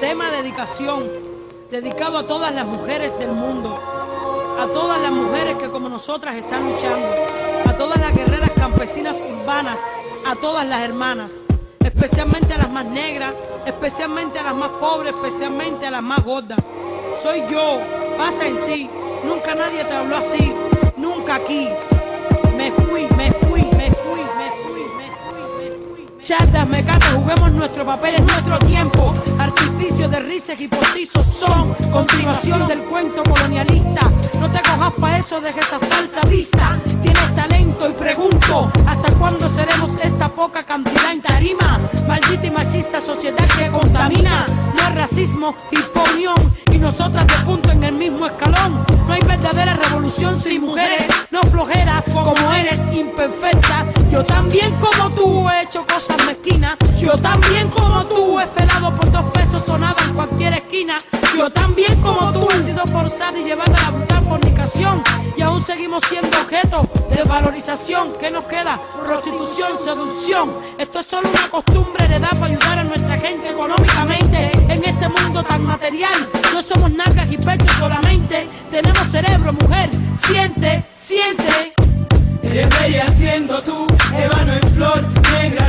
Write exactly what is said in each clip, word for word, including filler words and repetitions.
tema de dedicación, dedicado a todas las mujeres del mundo, a todas las mujeres que como nosotras están luchando, a todas las guerreras campesinas urbanas, a todas las hermanas, especialmente a las más negras, especialmente a las más pobres, especialmente a las más gordas. Soy yo, pasa en sí, nunca nadie te habló así, nunca aquí. Me fui, me fui, me fui, me fui, me fui, me fui. Chardas, mecates, juguemos nuestro papel en nuestro tiempo. Artificios de risas y postizos son continuación del cuento colonialista. No te cojas pa' eso, deja esa falsa vista. Tienes talento y pregunto, ¿hasta cuándo seremos esta poca cantidad en tarima? Maldita y machista sociedad que contamina. No es racismo, imponión, y nosotras de punto en el mismo escalón. No hay verdadera revolución sin mujeres, no flojera como eres imperfecta. Yo también como tú he hecho cosas mezquinas. Yo también como tú he felado por dos pesos sonada en cualquier esquina. Yo también como tú he sido forzada y llevada a la brutal fornicación. Y aún seguimos siendo objeto de valorización. ¿Qué nos queda? Prostitución, seducción. Esto es solo una costumbre heredada para ayudar a nuestra gente económicamente. En este mundo tan material, no somos nalgas y pechos solamente. Tenemos cerebro, mujer, siente, siente. Eres bella siendo tú, ébano en flor, negra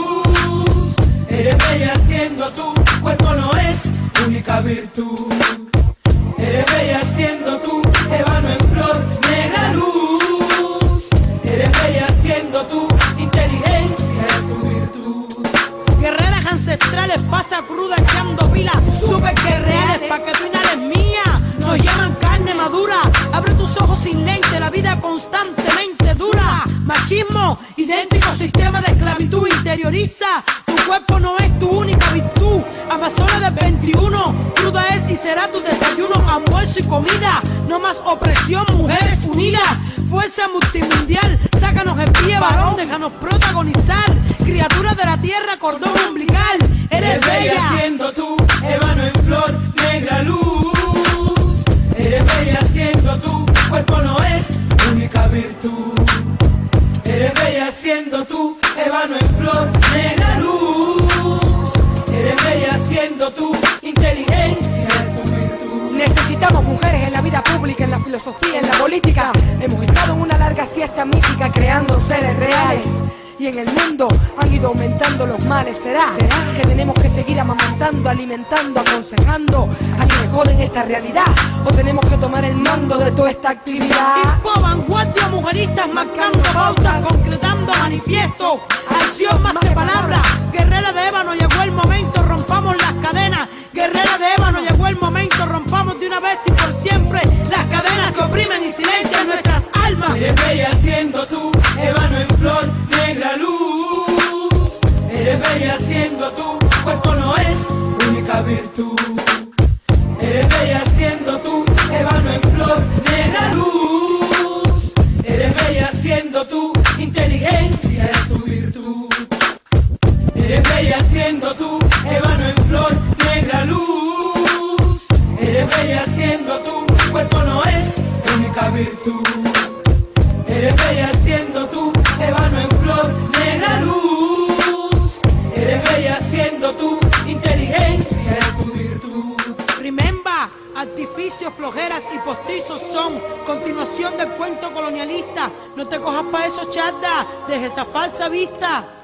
luz. Eres bella siendo tú, cuerpo no es única virtud. Eres bella siendo tú, ébano en flor, negra luz. Eres bella siendo tú, inteligencia es tu virtud. Guerreras ancestrales, pasa cruda echando pilas, super guerreras pa' que tú inhales mía. Nos llaman carne madura, abre tus ojos sin lente, la vida constantemente dura. Machismo, idéntico sistema de esclavitud, interioriza. Tu cuerpo no es tu única virtud. Amazona del veintiuno, cruda es y será tu desayuno, almuerzo y comida. No más opresión, mujeres unidas. Fuerza multimundial, sácanos el pie, varón, déjanos protagonizar. Criaturas de la tierra, cordón umbilical. Eres, Eres bella, bella siendo tú, ébano en flor, negra luz. Eres bella siendo tú, cuerpo no es única virtud. Eres bella siendo tú, ébano en flor, negra luz. Eres bella siendo tú, inteligencia es tu virtud. Necesitamos mujeres en la vida pública, en la filosofía, en la política. Hemos estado en una larga siesta mítica creando seres reales. Y en el mundo han ido aumentando los males. ¿Será? ¿Será que tenemos que seguir amamantando, alimentando, aconsejando a quienes joden esta realidad? ¿O tenemos que tomar el mando de toda esta actividad? Info, vanguardia, mujeristas marcando pautas, concretando manifiesto, acción más que palabras. Guerrera de ébano, llegó el momento, rompamos las cadenas. Guerrera de ébano, llegó el momento, rompamos de una vez y por siempre las cadenas que oprimen y silencian nuestras almas. Eres bella siendo tú, ébano en flor, negra luz. Eres bella siendo tú, cuerpo no es única virtud. Eres bella siendo tú, ébano en flor, negra luz. Eres bella siendo tú, inteligencia es tu virtud. Eres bella siendo tú, ébano en flor, negra luz. Eres bella siendo tú, cuerpo no es única virtud. Eres bella siendo tú, ébano en flor, negra luz. Eres bella siendo tú, inteligencia es tu virtud. Remember, artificios, flojeras y postizos son continuación del cuento colonialista. No te cojas pa' eso, charda, deja esa falsa vista.